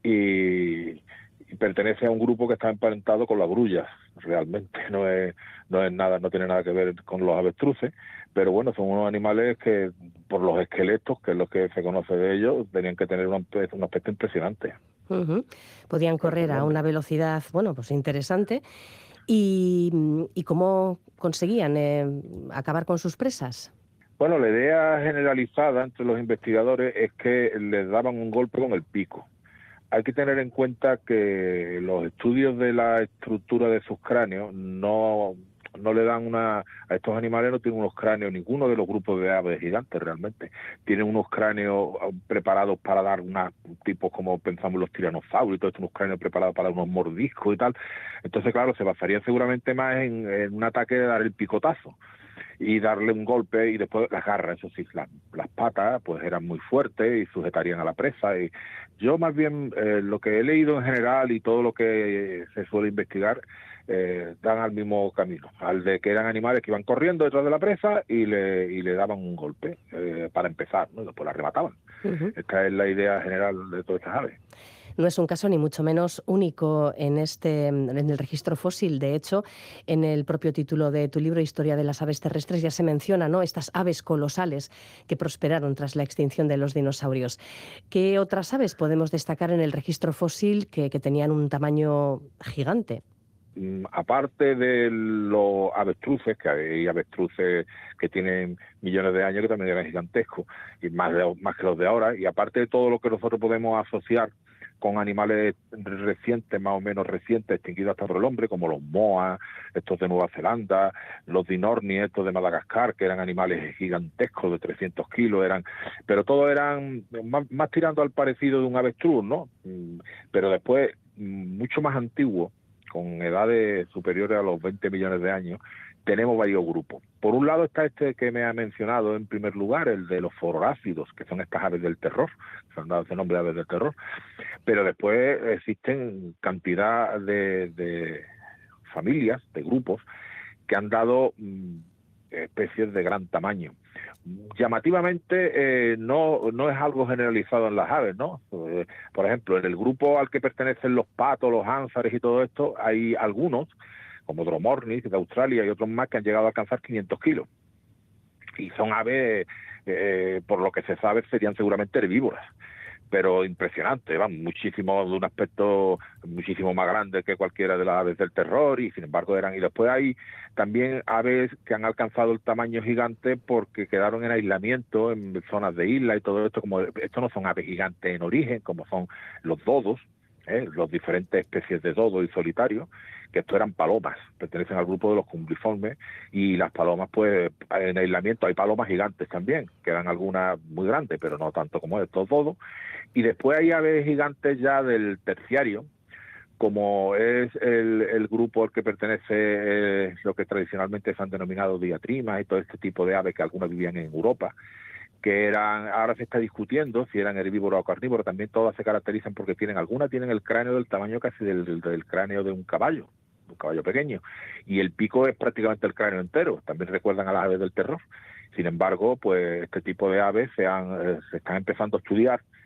y, y pertenece a un grupo que está emparentado con las grullas, realmente no es, no es nada, no tiene nada que ver con los avestruces, pero bueno, son unos animales que por los esqueletos, que es lo que se conoce de ellos, tenían que tener un aspecto, un aspecto impresionante. Uh-huh. Podían correr a una velocidad, bueno, pues interesante. ¿Y, y cómo conseguían eh, acabar con sus presas? Bueno, la idea generalizada entre los investigadores es que les daban un golpe con el pico. Hay que tener en cuenta que los estudios de la estructura de sus cráneos no, no le dan una... A estos animales no tienen unos cráneos, ninguno de los grupos de aves gigantes realmente. Tienen unos cráneos preparados para dar una tipos como pensamos los tiranosaurios, y todo esto, unos cráneos preparados para unos mordiscos y tal. Entonces, claro, se basarían seguramente más en, en un ataque de dar el picotazo y darle un golpe, y después las garras, eso sí, las, las patas pues eran muy fuertes y sujetarían a la presa. Y yo más bien eh, lo que he leído en general y todo lo que se suele investigar eh, dan al mismo camino, al de que eran animales que iban corriendo detrás de la presa y le, y le daban un golpe eh, para empezar, ¿no? Y después la remataban. Uh-huh. Esta es la idea general de todas estas aves. No es un caso ni mucho menos único en este en el registro fósil. De hecho, en el propio título de tu libro, Historia de las aves terrestres, ya se menciona, ¿no?, estas aves colosales que prosperaron tras la extinción de los dinosaurios. ¿Qué otras aves podemos destacar en el registro fósil que, que tenían un tamaño gigante? Aparte de los avestruces, que hay avestruces que tienen millones de años que también eran gigantescos, y más, de, más que los de ahora, y aparte de todo lo que nosotros podemos asociar con animales recientes, más o menos recientes, extinguidos hasta por el hombre, como los moas, estos de Nueva Zelanda, los dinornis, estos de Madagascar, que eran animales gigantescos de trescientos kilos, eran, pero todos eran más, más tirando al parecido de un avestruz, ¿no? Pero después, mucho más antiguos, con edades superiores a los veinte millones de años, tenemos varios grupos. Por un lado está este que me ha mencionado en primer lugar, el de los fororácidos, que son estas aves del terror, se han dado ese nombre de aves del terror, pero después existen cantidad de, de familias, de grupos, que han dado mmm, especies de gran tamaño. Llamativamente eh, no, no es algo generalizado en las aves, ¿no? Eh, por ejemplo, en el grupo al que pertenecen los patos, los ánsares y todo esto, hay algunos, como Dromornis de Australia y otros más, que han llegado a alcanzar quinientos kilos. Y son aves, eh, por lo que se sabe, serían seguramente herbívoras, pero impresionantes, van muchísimo, de un aspecto muchísimo más grande que cualquiera de las aves del terror, y sin embargo eran. Y después hay también aves que han alcanzado el tamaño gigante porque quedaron en aislamiento en zonas de isla y todo esto. Como esto no son aves gigantes en origen, como son los dodos, ¿eh? Los diferentes especies de dodo y solitario, que esto eran palomas, pertenecen al grupo de los cumbriformes, y las palomas, pues, en aislamiento hay palomas gigantes también, que eran algunas muy grandes, pero no tanto como estos dodos. Y después hay aves gigantes ya del terciario, como es el, el grupo al que pertenece eh, lo que tradicionalmente se han denominado diatrimas y todo este tipo de aves, que algunas vivían en Europa, que eran, ahora se está discutiendo si eran herbívoros o carnívoros. También todas se caracterizan porque tienen, algunas tienen el cráneo del tamaño casi del, del, del cráneo de un caballo, un caballo pequeño, y el pico es prácticamente el cráneo entero. También recuerdan a las aves del terror. Sin embargo, pues este tipo de aves se, han, eh, se están empezando a estudiar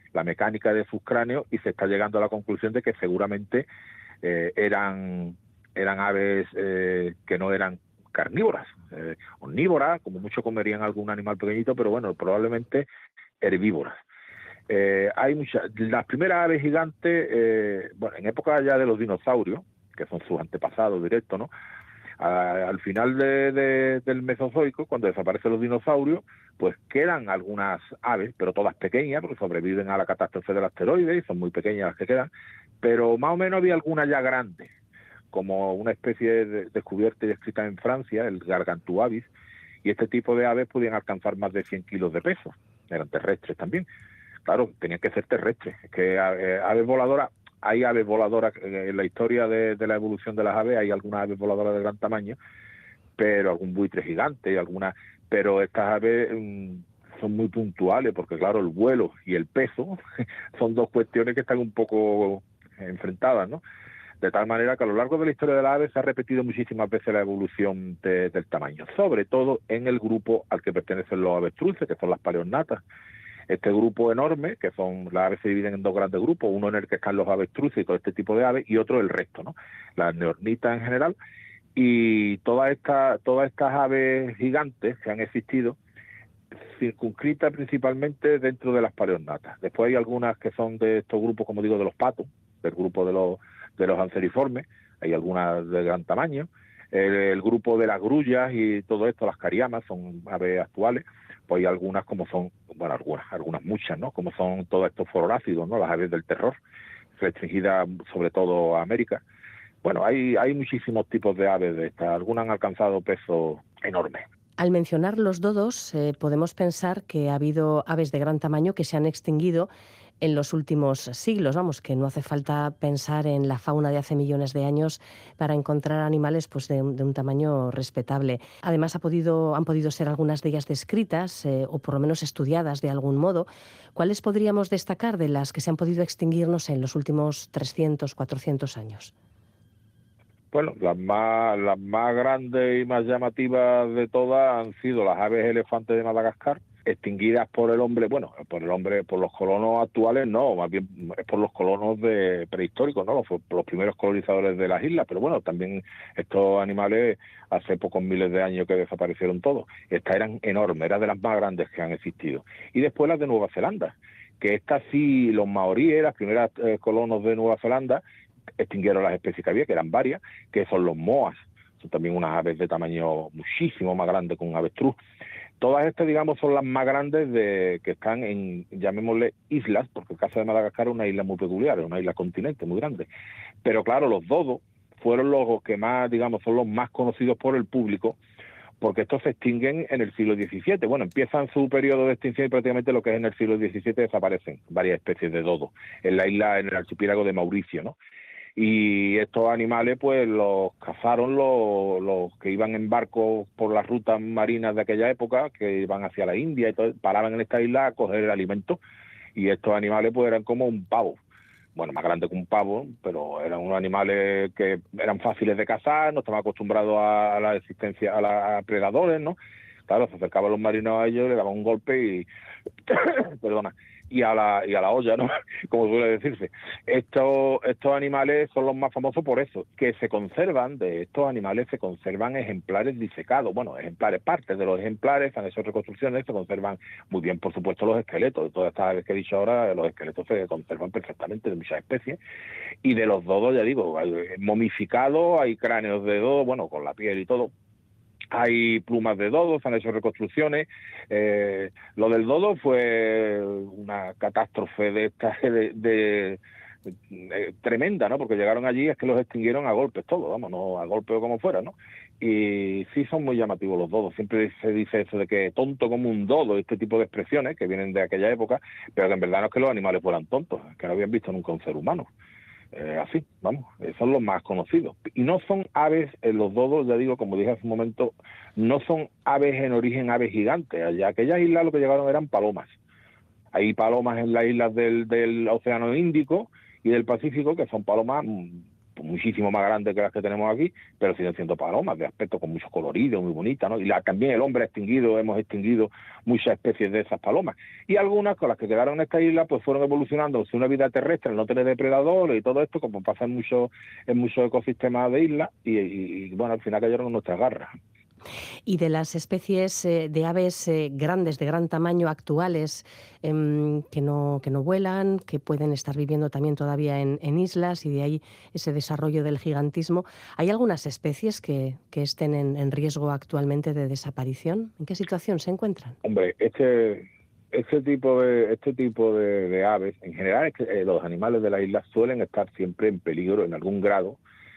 la mecánica de sus cráneos y se está llegando a la conclusión de que seguramente eh, eran, eran aves eh, que no eran carnívoras, eh, omnívoras, como mucho comerían algún animal pequeñito, pero bueno, probablemente herbívoras. Eh, hay muchas, las primeras aves gigantes, eh, bueno, en época ya de los dinosaurios, que son sus antepasados directos, ¿no? A, al final de, de, del Mesozoico, cuando desaparecen los dinosaurios, pues quedan algunas aves, pero todas pequeñas, porque sobreviven a la catástrofe del asteroide y son muy pequeñas las que quedan, pero más o menos había algunas ya grandes, como una especie de, descubierta y descrita en Francia, el Gargantua-avis, y este tipo de aves podían alcanzar más de cien kilos de peso, eran terrestres también. Claro, tenían que ser terrestres, es que eh, aves voladoras, hay aves voladoras, en la historia de, de la evolución de las aves hay algunas aves voladoras de gran tamaño, pero algún buitre gigante, algunas, pero estas aves mmm, son muy puntuales, porque claro, el vuelo y el peso son dos cuestiones que están un poco enfrentadas, ¿no? De tal manera que a lo largo de la historia de las aves se ha repetido muchísimas veces la evolución de, del tamaño, sobre todo en el grupo al que pertenecen los avestruces, que son las paleonatas. Este grupo enorme, que son, las aves se dividen en dos grandes grupos, uno en el que están los avestruces y todo este tipo de aves, y otro el resto, ¿no? Las neornitas en general, y todas estas, todas estas aves gigantes que han existido, circunscritas principalmente dentro de las paleonatas. Después hay algunas que son de estos grupos, como digo, de los patos, del grupo de los, de los anceriformes, hay algunas de gran tamaño, el, el grupo de las grullas y todo esto, las cariamas, son aves actuales. Pues hay algunas como son, bueno, algunas, algunas muchas, ¿no? Como son todos estos fororácidos, ¿no? Las aves del terror, restringidas sobre todo a América. Bueno, hay, hay muchísimos tipos de aves de estas, algunas han alcanzado pesos enormes. Al mencionar los dodos, eh, podemos pensar que ha habido aves de gran tamaño que se han extinguido en los últimos siglos. Vamos, que no hace falta pensar en la fauna de hace millones de años para encontrar animales pues, de, de un tamaño respetable. Además, ha podido, han podido ser algunas de ellas descritas eh, o por lo menos estudiadas de algún modo. ¿Cuáles podríamos destacar de las que se han podido extinguir, no sé, en los últimos trescientos, cuatrocientos años? Bueno, las más, las más grandes y más llamativas de todas han sido las aves elefantes de Madagascar, extinguidas por el hombre, bueno, por el hombre, por los colonos actuales, no, más bien es por los colonos de prehistóricos, ¿no? Los, los primeros colonizadores de las islas, pero bueno, también estos animales hace pocos miles de años que desaparecieron todos. Estas eran enormes, eran de las más grandes que han existido. Y después las de Nueva Zelanda, que estas sí, los maoríes, las primeras eh, colonos de Nueva Zelanda, extinguieron las especies que había, que eran varias, que son los moas, son también unas aves de tamaño muchísimo más grande que un avestruz. Todas estas, digamos, son las más grandes de que están en, llamémosle, islas, porque el caso de Madagascar es una isla muy peculiar, es una isla continente muy grande. Pero claro, los dodos fueron los que más, digamos, son los más conocidos por el público, porque estos se extinguen en el siglo diecisiete. Bueno, empiezan su periodo de extinción y prácticamente lo que es en el siglo diecisiete desaparecen varias especies de dodo en la isla, en el archipiélago de Mauricio, ¿no? Y estos animales pues los cazaron los, los que iban en barcos por las rutas marinas de aquella época, que iban hacia la India y todo, paraban en esta isla a coger el alimento, y estos animales pues eran como un pavo, bueno, más grande que un pavo, pero eran unos animales que eran fáciles de cazar, no estaban acostumbrados a, a la existencia, a, la, a predadores, ¿no? Claro, se acercaban los marinos a ellos, le daban un golpe y perdona, y a la y a la olla, ¿no? Como suele decirse. Estos estos animales son los más famosos por eso, que se conservan, de estos animales se conservan ejemplares disecados, bueno, ejemplares, partes de los ejemplares, han hecho reconstrucciones, se conservan muy bien, por supuesto, los esqueletos, de todas estas aves que he dicho ahora, los esqueletos se conservan perfectamente de muchas especies, y de los dodos, ya digo, hay momificados, hay cráneos de dodo, bueno, con la piel y todo. Hay plumas de dodo, se han hecho reconstrucciones. Eh, lo del dodo fue una catástrofe de esta de, de, de, tremenda, ¿no? Porque llegaron allí, es que los extinguieron a golpes todos, vamos, no a golpes o como fuera, ¿no? Y sí son muy llamativos los dodos. Siempre se dice eso de que tonto como un dodo, este tipo de expresiones que vienen de aquella época, pero que en verdad no es que los animales fueran tontos, es que no habían visto nunca un ser humano. Eh, así, vamos, eh, son los más conocidos. Y no son aves, eh, los dodos, ya digo, como dije hace un momento, no son aves en origen, aves gigantes. Allá aquellas islas lo que llegaron eran palomas. Hay palomas en las islas del, del Océano Índico y del Pacífico, que son palomas muchísimo más grandes que las que tenemos aquí, pero siguen siendo palomas de aspecto con mucho colorido, muy bonitas, ¿no? Y la, también el hombre ha extinguido, hemos extinguido muchas especies de esas palomas. Y algunas con las que quedaron en esta isla, pues fueron evolucionando hacia una vida terrestre, no tener depredadores y todo esto, como pasa en muchos en muchos ecosistemas de islas, y, y, y bueno, al final cayeron en nuestras garras. Y de las especies eh, de aves eh, grandes, de gran tamaño, actuales, eh, que, no, que no vuelan, que pueden estar viviendo también todavía en, en islas, y de ahí ese desarrollo del gigantismo, ¿hay algunas especies que, que estén en, en riesgo actualmente de desaparición? ¿En qué situación se encuentran? Hombre, este... Este tipo de este tipo de, de aves, en general, es que, eh, los animales de la isla suelen estar siempre en peligro en algún grado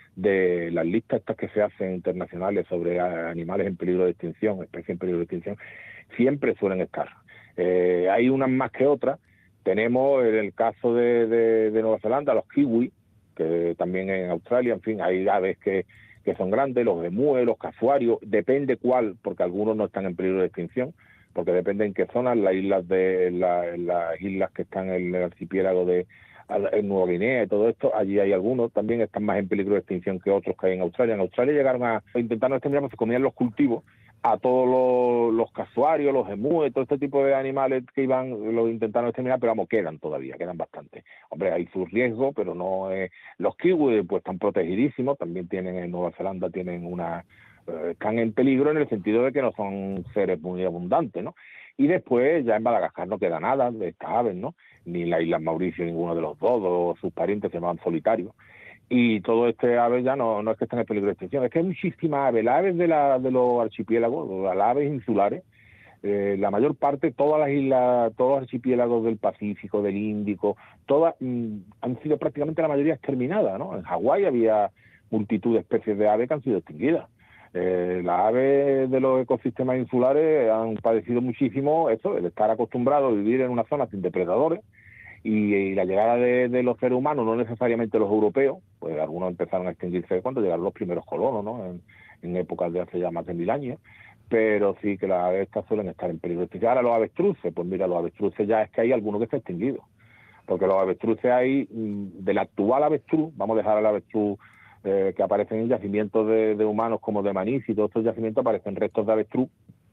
de las listas estas que se hacen internacionales sobre animales en peligro de extinción, especies en peligro de extinción, siempre suelen estar. Eh, hay unas más que otras. Tenemos en el caso de, de, de Nueva Zelanda los kiwi, que también en Australia, en fin, hay aves que, que son grandes, los emúes, los casuarios, depende cuál, porque algunos no están en peligro de extinción, porque depende en qué zonas, las islas de la, las islas que están en el archipiélago de en Nueva Guinea y todo esto, allí hay algunos, también están más en peligro de extinción que otros que hay en Australia. En Australia llegaron a intentar extinguir, se comían los cultivos a todos los, los casuarios, los emúes, todo este tipo de animales que iban, los intentaron exterminar, pero vamos, quedan todavía, quedan bastante. Hombre, hay sus riesgos, pero no eh, los kiwis pues están protegidísimos, también tienen en Nueva Zelanda, tienen una están en peligro en el sentido de que no son seres muy abundantes, ¿no? Y después ya en Madagascar no queda nada de estas aves, ¿no? Ni la isla Mauricio, ninguno de los dos, sus parientes se llaman solitarios. Y todo este ave ya no, no es que estén en peligro de extinción, es que hay muchísimas aves. Las aves de, la, de los archipiélagos, las aves insulares, eh, la mayor parte, todas las islas, todos los archipiélagos del Pacífico, del Índico, todas mmm, han sido prácticamente la mayoría exterminadas, ¿no? En Hawái había multitud de especies de aves que han sido extinguidas. Eh, las aves de los ecosistemas insulares han padecido muchísimo eso, el estar acostumbrados a vivir en una zona sin depredadores, y, y la llegada de, de los seres humanos, no necesariamente los europeos, pues algunos empezaron a extinguirse cuando llegaron los primeros colonos, ¿no? En, en épocas de hace ya más de mil años, pero sí que las aves estas suelen estar en peligro de extinción. Ahora los avestruces, pues mira, los avestruces ya es que hay algunos que están extinguidos, porque los avestruces hay, del actual avestruz, vamos a dejar al avestruz Eh, que aparecen en yacimientos de, de humanos como de Manís, y todos estos yacimientos aparecen restos de avestruz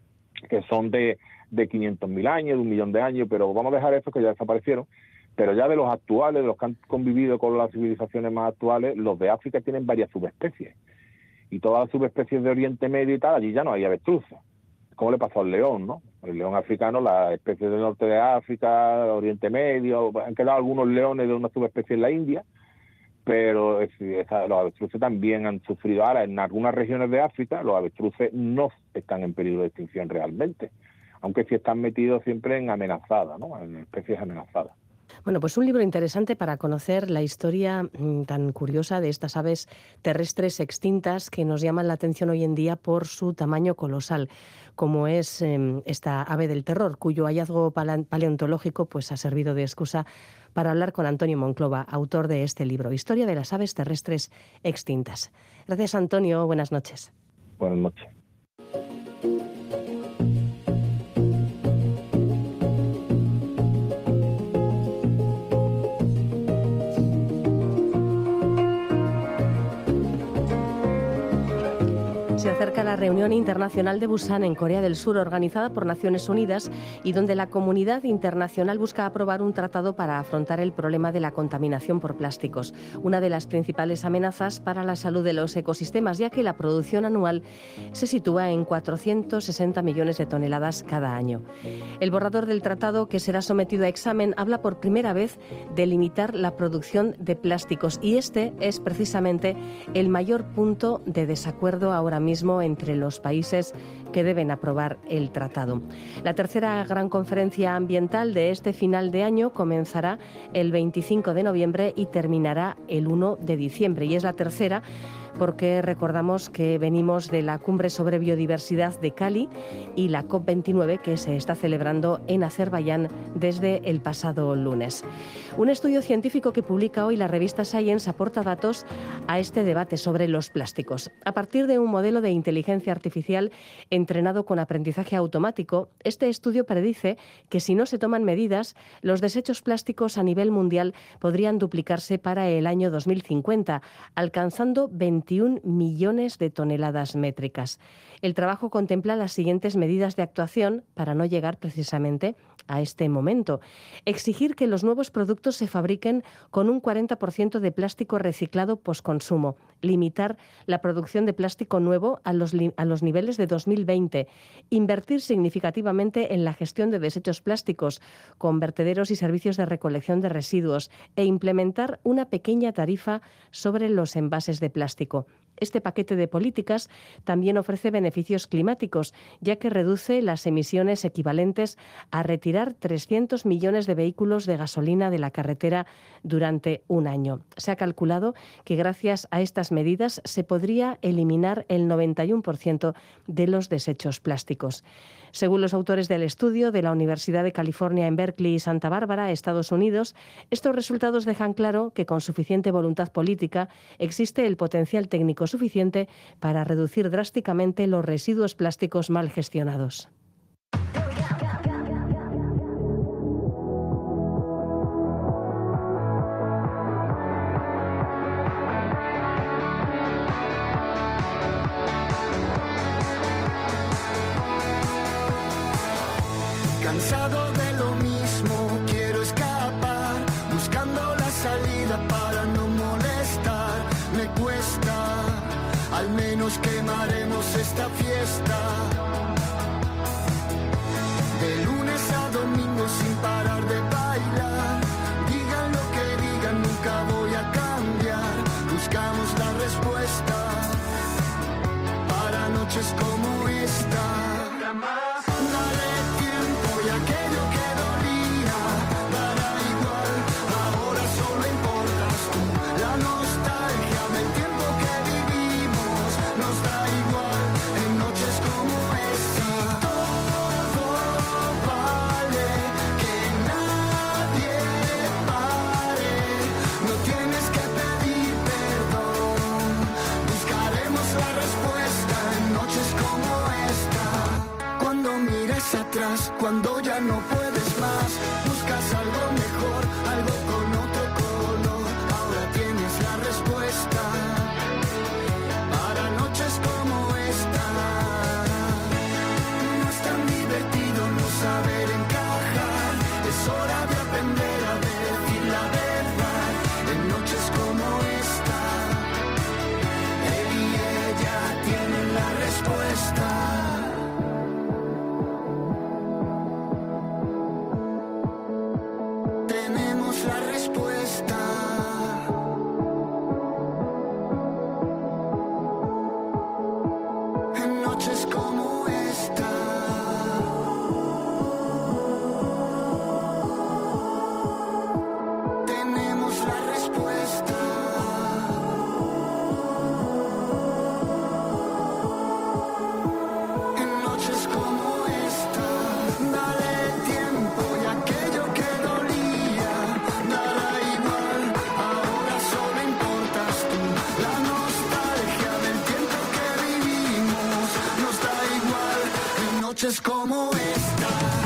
que son de, de quinientos mil años, de un millón de años, pero vamos a dejar esos que ya desaparecieron. Pero ya de los actuales, de los que han convivido con las civilizaciones más actuales, los de África tienen varias subespecies, y todas las subespecies de Oriente Medio y tal, allí ya no hay avestruces, como le pasó al león, ¿no? El león africano, las especies del norte de África, Oriente Medio, han quedado algunos leones de una subespecie en la India, pero esa, los avestruces también han sufrido. Ahora, en algunas regiones de África, los avestruces no están en peligro de extinción realmente, aunque sí están metidos siempre en amenazadas, ¿no? En especies amenazadas. Bueno, pues un libro interesante para conocer la historia mmm, tan curiosa de estas aves terrestres extintas que nos llaman la atención hoy en día por su tamaño colosal, como es eh, esta ave del terror, cuyo hallazgo paleontológico pues, ha servido de excusa para hablar con Antonio Monclova, autor de este libro, Historia de las aves terrestres extintas. Gracias, Antonio. Buenas noches. Buenas noches. Se acerca la reunión internacional de Busan en Corea del Sur, organizada por Naciones Unidas, y donde la comunidad internacional busca aprobar un tratado para afrontar el problema de la contaminación por plásticos, una de las principales amenazas para la salud de los ecosistemas, ya que la producción anual se sitúa en cuatrocientos sesenta millones de toneladas cada año. El borrador del tratado, que será sometido a examen, habla por primera vez de limitar la producción de plásticos, y este es precisamente el mayor punto de desacuerdo ahora mismo entre los países que deben aprobar el tratado. La tercera gran conferencia ambiental de este final de año comenzará el veinticinco de noviembre y terminará el uno de diciembre, y es la tercera porque recordamos que venimos de la Cumbre sobre Biodiversidad de Cali y la COP veintinueve que se está celebrando en Azerbaiyán desde el pasado lunes. Un estudio científico que publica hoy la revista Science aporta datos a este debate sobre los plásticos. A partir de un modelo de inteligencia artificial entrenado con aprendizaje automático, este estudio predice que si no se toman medidas, los desechos plásticos a nivel mundial podrían duplicarse para el año dos mil cincuenta, alcanzando veintiún millones de toneladas métricas. El trabajo contempla las siguientes medidas de actuación para no llegar precisamente a este momento. Exigir que los nuevos productos se fabriquen con un cuarenta por ciento de plástico reciclado postconsumo. Limitar la producción de plástico nuevo a los, a los niveles de dos mil veinte. Invertir significativamente en la gestión de desechos plásticos con vertederos y servicios de recolección de residuos e implementar una pequeña tarifa sobre los envases de plástico. Este paquete de políticas también ofrece beneficios climáticos, ya que reduce las emisiones equivalentes a retirar trescientos millones de vehículos de gasolina de la carretera durante un año. Se ha calculado que gracias a estas medidas se podría eliminar el noventa y uno por ciento de los desechos plásticos. Según los autores del estudio de la Universidad de California en Berkeley y Santa Bárbara, Estados Unidos, estos resultados dejan claro que con suficiente voluntad política existe el potencial técnico suficiente para reducir drásticamente los residuos plásticos mal gestionados. Cansado de lo mismo, quiero escapar, buscando la salida para no molestar. Me cuesta, al menos quemaremos esta fiesta. De lunes a domingo sin parar de bailar. Digan lo que digan, nunca voy a cambiar. Buscamos la respuesta para noches como esta. Atrás, cuando ya no puedes más, buscas algo mejor, algo con otro color. Ahora tienes la respuesta para noches como esta. No es tan divertido no saber encajar, es hora de aprender a decir la verdad. En noches como esta, él y ella tienen la respuesta. Noches como esta.